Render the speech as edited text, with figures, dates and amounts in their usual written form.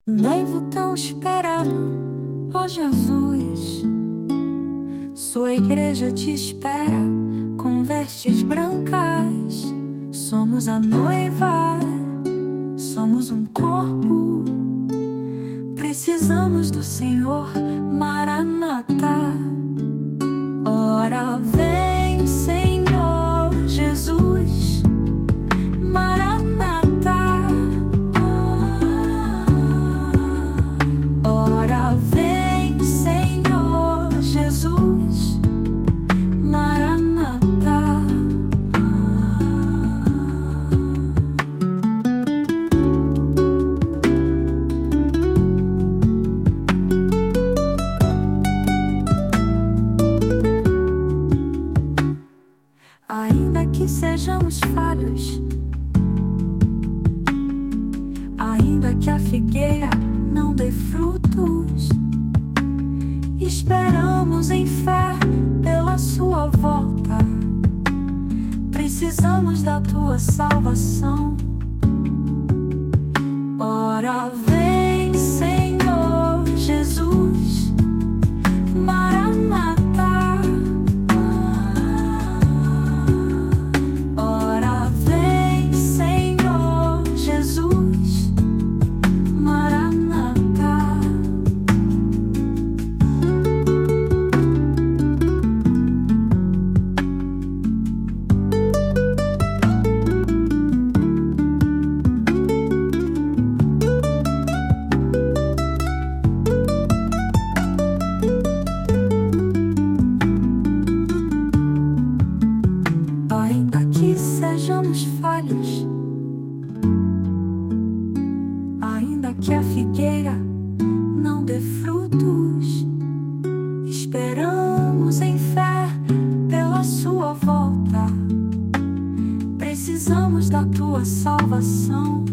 Noivo tão esperado, ó Jesus, sua igreja te espera com vestes brancas. Somos a noiva, somos um corpo, precisamos do Senhor, Maranata. Ora vem, Senhor Jesus, Maranata. Ora vem, Senhor Jesus, Maranata. Ainda que sejamos falhos, ainda que a figueira não dê frutos, esperamos em fé pela sua volta. Precisamos da tua salvação. Ora vem, Senhor Jesus, Maranata. Ora vem, Senhor Jesus, Maranata. Ainda que sejamos falhos, ainda que a figueira não dê frutos, esperamos em fé pela sua volta. Precisamos da tua salvação.